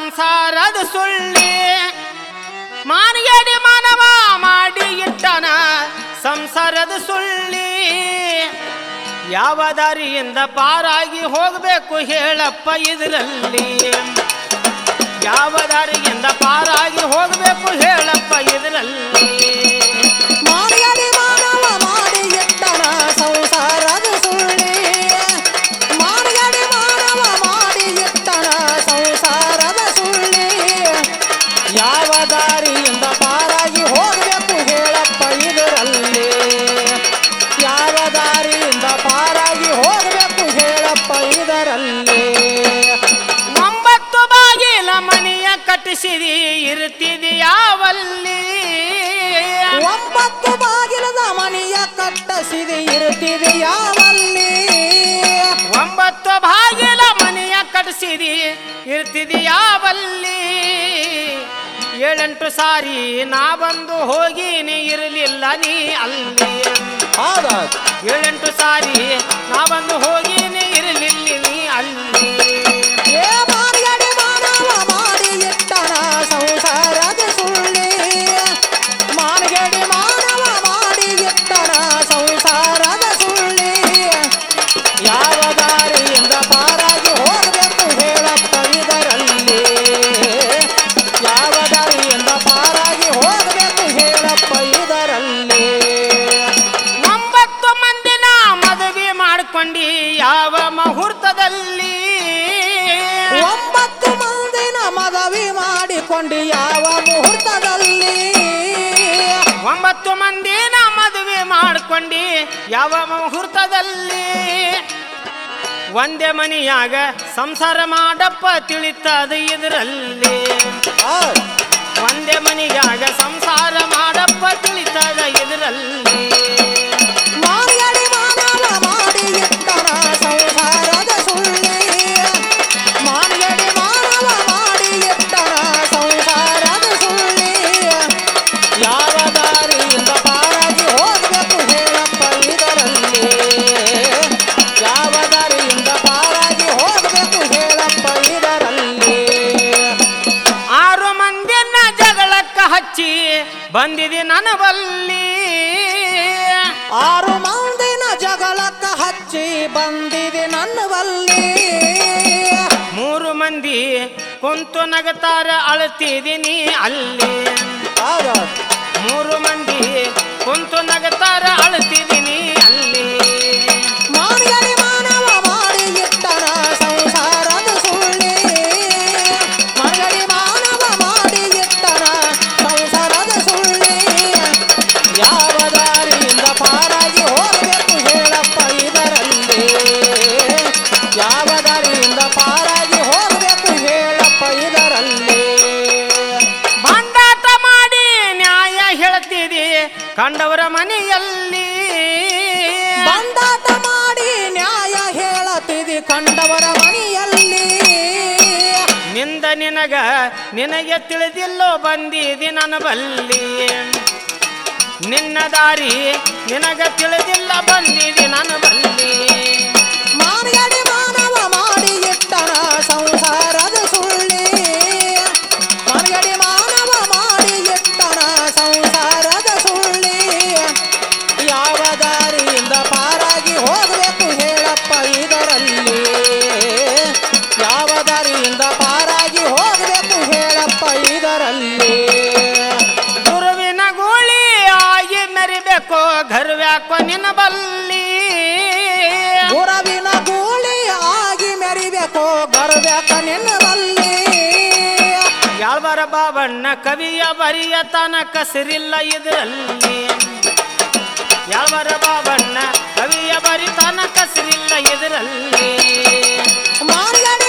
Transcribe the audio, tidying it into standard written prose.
ಸಂಸಾರದ ಸುಳ್ಳಿ ಮಾನಗೇಡಿ ಮಾನವ ಮಾಡಿ ಇಟ್ಟನ ಸಂಸಾರದ ಸುಳ್ಳಿ ಯಾವ ದಾರಿಯಿಂದ ಪಾರಾಗಿ ಹೋಗಬೇಕು ಹೇಳಪ್ಪ ಇದರಲ್ಲಿ ಯಾವ ದಾರಿಯಿಂದ ಪಾರಾಗಿ ಹೋಗಬೇಕು ಹೇಳಪ್ಪ ಇದರಲ್ಲಿ ಮಾನಗೇಡಿ ಮಾನವ ಮಾಡಿ ಇಟ್ಟನ ಸಂಸಾರದ ಸುಳ್ಳಿ ಮಾನಗೇಡಿ ಮಾನವ ಮಾಡಿ ಇಟ್ಟನ ಸಂಸಾರದ ಸುಳ್ಳಿ ಯಾವ ದಾರಿಯಿಂದ ಪಾರಾಗಿ ಹೋಗಬೇಕು ಹೇಳಪ್ಪ ಇದರಲ್ಲಿ ಯಾವ ದಾರಿಯಿಂದ ಪಾರಾಗಿ ಹೋಗಬೇಕು ಹೇಳಪ್ಪ ಇದರಲ್ಲಿ 9 ಬಾಗಿಲ ಮನೆಯ ಕಟ್ಟಿಸಿದಿ ಇರ್ತಿದೆಯಾವಲ್ಲಿ 9 ಬಾಗಿಲದ ಮನೆಯ ಕಟ್ಟಿಸಿದಿ ಇರ್ತಿದೆಯಾವಲ್ಲಿ 9 ಬಾಗಿಲ ಮನೆಯ ಕಟ್ಟಿಸಿದಿ ಇರ್ತಿದೆಯಾವಲ್ಲಿ 7-8 ಸಾರಿ ನಾ ಬಂದು ಹೋಗಿನಿ ಇರಲಿಲ್ಲ ನೀ ಅಲ್ಲಿ 7-8 ಸಾರಿ ನಾ ಬಂದು ಹೋಗಿನಿ ಇರಲಿಲ್ಲ ನೀ ಅಲ್ಲಿ ಏ ಮಾನಗೇಡಿ ಮಾನವ ಮಾಡಿ ಇಟ್ಟನ ಸಂಸಾರದ ಸುಳ್ಳಿ ಮಾನಗೇಡಿ ಮಾನವ ಮಾಡಿ ಇಟ್ಟನ ಸಂಸಾರದ ಸುಳ್ಳಿ ಯಾವ ದಾರಿಯಿಂದ ಪಾರಾಗಿ ಹೋಗಬೇಕು ಹೇಳಪ್ಪ ಇದರಲ್ಲಿ ಯಾವ ದಾರಿಯಿಂದ ಪಾರಾಗಿ ಹೋಗಬೇಕು ಹೇಳಪ್ಪ ಇದರಲ್ಲಿ 9 ಮಂದಿನ ಮದುವೆ ಮಾಡ್ಕೊಂಡಿ ಯಾವ ಮುಹೂರ್ತದಲ್ಲಿ 9 ಮಂದಿನ ಮದುವೆ ಮಾಡಿಕೊಂಡು ಯಾವ ಮುಹೂರ್ತದಲ್ಲಿ 9 ಮಂದಿನ ಮದುವೆ ಮಾಡ್ಕೊಂಡಿ ಯಾವ ಮುಹೂರ್ತದಲ್ಲಿ ಒಂದೇ ಮನೆಯಾಗ ಸಂಸಾರ ಮಾಡಪ್ಪ ತಿಳಿತದ ಇದರಲ್ಲಿ ಒಂದೇ ಮನೆಯಾಗ ಸಂಸಾರ ಮಾಡಪ್ಪ ತಿಳಿತದ ಇದರಲ್ಲಿ ಮಾನಗೇಡಿ ಮಾನವ ಮಾಡಿ ಇಟ್ಟನ ಸಂಸಾರದ ಸುಳ್ಳಿ ಮಾನಗೇಡಿ ಮಾನವ ಮಾಡಿ ಇಟ್ಟನ ಸಂಸಾರದ ಸುಳ್ಳಿ ಯಾವ ದಾರಿಯಿಂದ ಪಾರಾಗಿ ಹೋಗಬೇಕು ಹೇಳಪ್ಪ ಇದರಲ್ಲಿ ಯಾವ ದಾರಿಯಿಂದ ಪಾರಾಗಿ ಹೋಗಬೇಕು ಹೇಳಪ್ಪ ಇದರಲ್ಲಿ 6 ಮಂದಿನ ಜಗಳಕ್ಕ ಹಚ್ಚಿ ಬಂದಿದೆ ನನ್ನ ಬಲ್ಲಿ 6 ಮಂದಿನ ಜಗಳಕ್ಕ ಹಚ್ಚಿ ಬಂದಿದೆ ನನ್ನ ಬಲ್ಲಿ 3 ಮಂದಿ ಕುಂತು ನಗತಾರ ಅಳ್ತಿದೀನಿ ಅಲ್ಲಿ 3 ಮಂದಿ ಕುಂತು ನಗತಾರ ಅಳ್ತಿದೀನಿ ಅಲ್ಲಿ ಮಾನಗೇಡಿ ಮಾನವ ಮಾಡಿ ಇಟ್ಟನ ಸಂಸಾರದ ಸುಳ್ಳಿ ಮಾನಗೇಡಿ ಮಾನವ ಮಾಡಿ ಇಟ್ಟನ ಸಂಸಾರದ ಸುಳ್ಳಿ ಯಾವ ದಾರಿಯಿಂದ ಪಾರಾಗಿ ಹೋಗಬೇಕು ಹೇಳಪ್ಪ ಇದರಲ್ಲಿ ಯಾವ ದಾರಿಯಿಂದ ಪಾರಾಗಿ ಹೋಗಬೇಕು ಹೇಳಪ್ಪ ಇದರಲ್ಲಿ ಬಂಡಾಟ ಮಾಡಿ ನ್ಯಾಯ ಹೇಳ್ತಿದಿ ಕಂಡವರ ಮನೆಯಲ್ಲಿ ಬಂಡಾಟ ಮಾಡಿ ನ್ಯಾಯ ಹೇಳತಿದಿ ಕಂಡವರ ಮನೆಯಲ್ಲಿ ನಿಂದ ನಿನಗೆ ತಿಳಿದಿಲ್ಲೋ ಬಂದಿದಿ ನನ್ನ ಬಲ್ಲಿ ನಿನ್ನ ದಾರಿ ನಿನಗ ತಿಳಿದಿಲ್ಲ ಬಂದಿದಿ ನನ್ನ ಬಲ್ಲಿ ಮಾನಗೇಡಿ ಮಾನವ ಮಾಡಿ ಇಟ್ಟನ ಸಂಸಾರದ ಸುಳ್ಳಿ ಮಾನಗೇಡಿ ಮಾನವ ಮಾಡಿ ಇಟ್ಟನ ಸಂಸಾರದ ಸುಳ್ಳಿ ಯಾವ ದಾರಿಯಿಂದ ಪಾರಾಗಿ ಹೋಗಬೇಕು ಹೇಳಪ್ಪ ಇದರಲ್ಲಿ ಯಾವ ದಾರಿಯಿಂದ ಪಾರಾಗಿ ಹೋಗಬೇಕು ಹೇಳಪ್ಪ ಇದರಲ್ಲಿ ಗುರುವಿನ ಗೋಳಿ ಆಗಿ ಮೆರಿಬೇಕು ಗರ್ವ್ಯಾಕೋ ನಿನ್ನ ಬಲ್ಲಿ ಗುರುವಿನ ಗೂಳಿ ಆಗಿ ಮೆರಿಬೇಕು ಗರ್ವ್ಯಾಕ ನಿನ್ನ ಬಲ್ಲಿ ಯಾಳ್ವರ ಬಾಬಣ್ಣ ಕವಿಯ ಬರಿಯ ತನ ಕಸರಿಲ್ಲ ಇದರಲ್ಲಿ ಯಾಳ್ವರ ಬಾಬಣ್ಣ ಕವಿಯ ಬರಿ ತನ ಕಸರಿಲ್ಲ ಇದರಲ್ಲಿ ಮಾನಗೇಡಿ